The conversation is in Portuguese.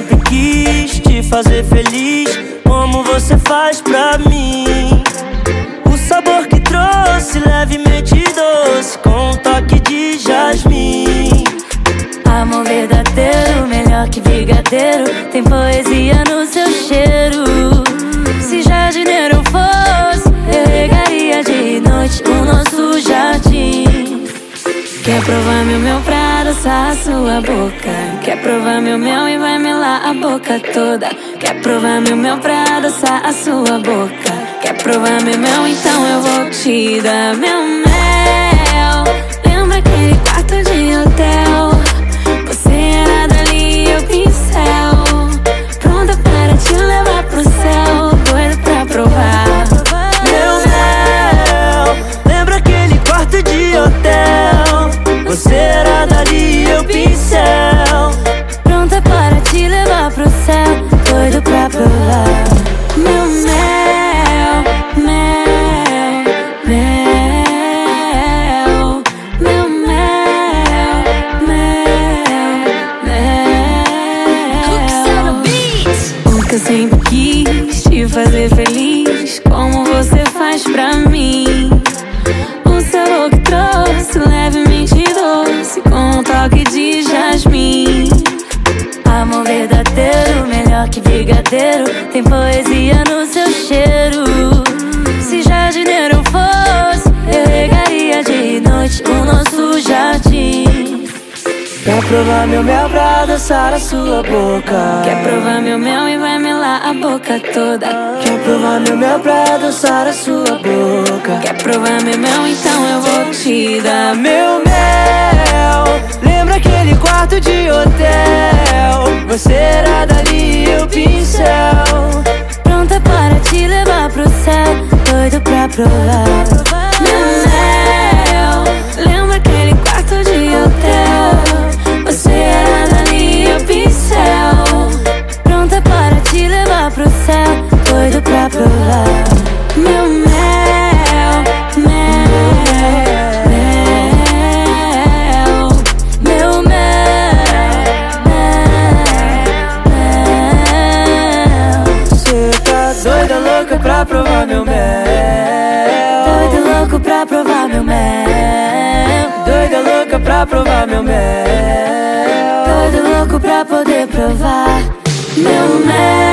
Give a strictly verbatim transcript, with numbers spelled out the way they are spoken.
sempre quis te fazer feliz, como você faz pra mim. O sabor que trouxe, levemente doce, com um toque de jasmim. Amor verdadeiro, melhor que brigadeiro, tem poesia no seu cheiro. Se jardineiro eu fosse, eu regaria de noite o nosso jardim. Quer provar meu mel pra adoçar a sua boca? Quer provar meu mel e vai melar a boca toda? Quer provar meu mel pra adoçar a sua boca? Quer provar meu mel? Então eu vou te dar meu mel. Lembra aquele quarto de hotel? Você era dali e eu pincel, pronta para te levar pro céu, doido pra provar meu mel. Lembra aquele quarto de hotel? Você era dali e eu pincel, pronta para te levar pro céu, doido pra provar meu mel, mel, mel, meu mel, mel, mel. O que eu sempre quis te fazer feliz, como você faz pra mim. O sabor que trouxe, levemente doce, com um toque de jasmim. Amor verdadeiro, melhor que brigadeiro, tem poesia no seu cheiro. Se jardineiro eu fosse, eu regaria de noite o nosso jardim. Quer provar meu mel pra adoçar a sua boca? Quer provar meu mel e vai melar a boca toda? Quer provar meu mel pra adoçar a sua boca? Quer provar meu mel? Então eu vou te dar meu mel. Lembra aquele quarto de hotel? Você era dali e eu pincel, pronta para te levar pro céu, doido pra provar meu mel. Lembra aquele quarto de hotel? Você era dali e eu pincel, pronta para te levar pro céu, doido pra provar meu mel, mel, mel, meu mel, mel. Cê tá doida, louca pra provar meu mel, doida, louco pra provar meu mel, doida, louca pra provar meu mel, doido louco pra poder provar meu mel.